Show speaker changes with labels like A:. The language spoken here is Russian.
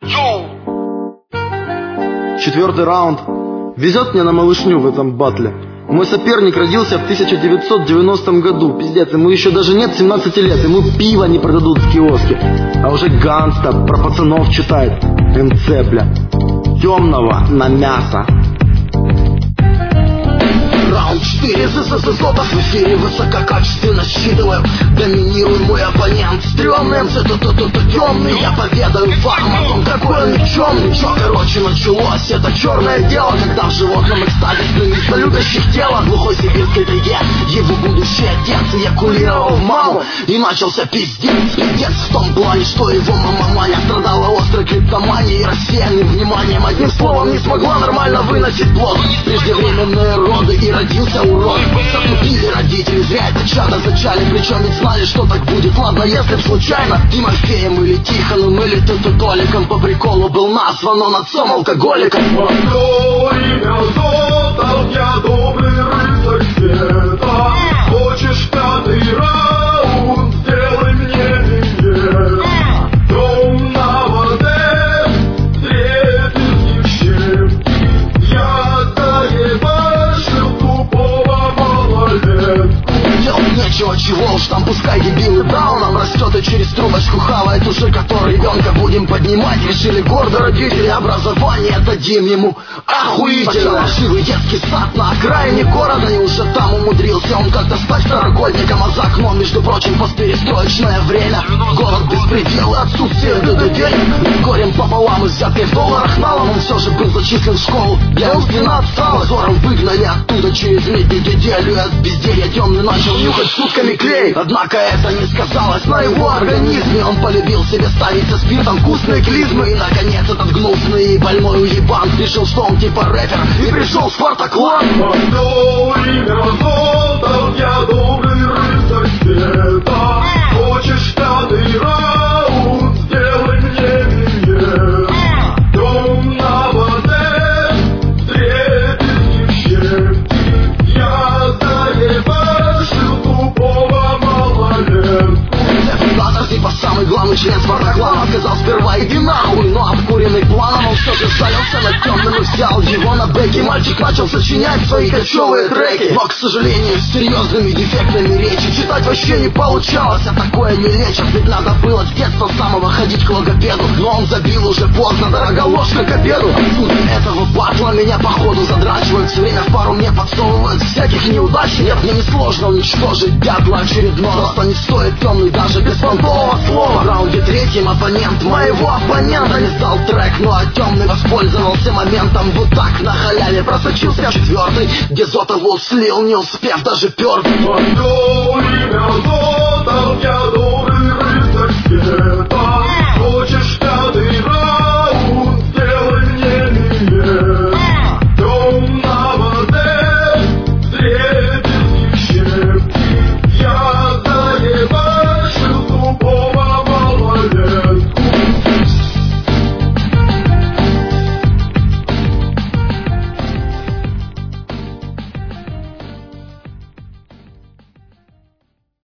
A: Четвертый раунд. Везет мне на малышню в этом батле. Мой соперник родился в 1990 году. Пиздец, ему еще даже нет 17 лет. Ему пиво не продадут в киоске. А уже ганста про пацанов читает. МЦ, бля. Темного на мясо.
B: Раунд 4, злотов в эфире высококачественно считываю. Доминирует мой оппонент. Стрёмный МЦ, темный. Я поведаю вам о том, какой он никчемный. Чё, короче, началось это черное дело, когда в животном экстазе стремится любящих тело. Глухой сибирской тайге его будущий отец эякулировал в маму. И начался пиздец. Пиздец в том плане, что его мама-маня страдала острой клептоманией и рассеянным вниманием. Одним словом, не смогла нормально выносить плод. Преждевременные роды и родился урод. Затупили родители, зря это чадо зачали. Причем ведь знали, что так будет. Ладно, если б случайно Тимофеем или Тихоном или Толиком по приколу был назван, но отцом алкоголиком.
C: Мое имя Зотов, я добрый рыцарь света. Хочешь пятый раунд, сделай мне минет. Темного Д, встретил щепки. Я заебашил тупого малолетку.
B: Делать нечего, чего уж там, пускай дебилы дауном растет и через трубочку хавает уже который ребенка будем поднимать. Решили гордо родители, образование дадим ему охуительно. Фальшивый детский сад на окраине города, и уже там умудрился он как-то стать второгодником. А за окном, между прочим, постперестроечное время. Голод, беспредел и отсутствие денег. Горем пополам и взяткой в долларах налом. Он все же был зачислен в школу для умственно отсталых. Зором выгнали оттуда через неделю. И от безделья темный начал нюхать сутками клей. Однако это не сказалось на его организме. Он полюбил себе ставить со спиртом вкусные клизмы. И наконец этот гнусный и больной уебан решил, что он типа рэпер, и пришел в Спартаклан.
C: Мое имя Зотов, я добрый рыцарь света. Хочешь пятый раунд, сделай мне минет. Темного Д, встретил щепки. Я заебашил тупого малолетку.
B: Типа самый главный член Спартаклана сказал сперва иди нахуй, но обкуренный планом он все же залился над темным и взял его на бэки. Мальчик начал сочинять свои кочевые треки, но, к сожалению, с серьезными дефектами речи читать вообще не получалось, а такое не лечат. Ведь надо было с детства самого ходить к логопеду, но он забил уже поздно, дорога ложка к обеду. От этого батла меня походу задрачивают, все время в пару мне подсовывают всяких неудач. Нет, мне несложно уничтожить дятла очередного, просто не стоит темный даже без понтового слова. В раунде третьем оппонент моего оппонента не сдал трек, ну а темный воспользовался моментом. Вот так на халяве просочился в четвертый, где Зотову слил, не успев даже перднуть.
C: Мое